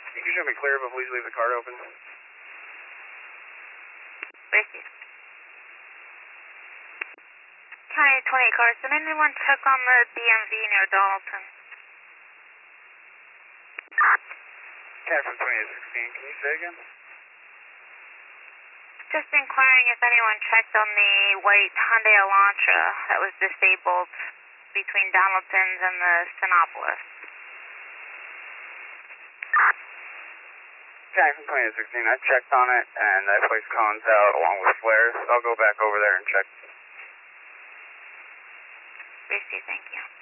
You can show me clear, but please leave the card open. Received. County 28 Carson, anyone check on the DMV near Donaldson? Cat from 2816, can you say again? Just inquiring if anyone checked on the white Hyundai Elantra that was disabled between Donaldson's and the Sinopolis. Cat from 2816, I checked on it, and that place cones out along with flares. I'll go back over there and check. Received, thank you.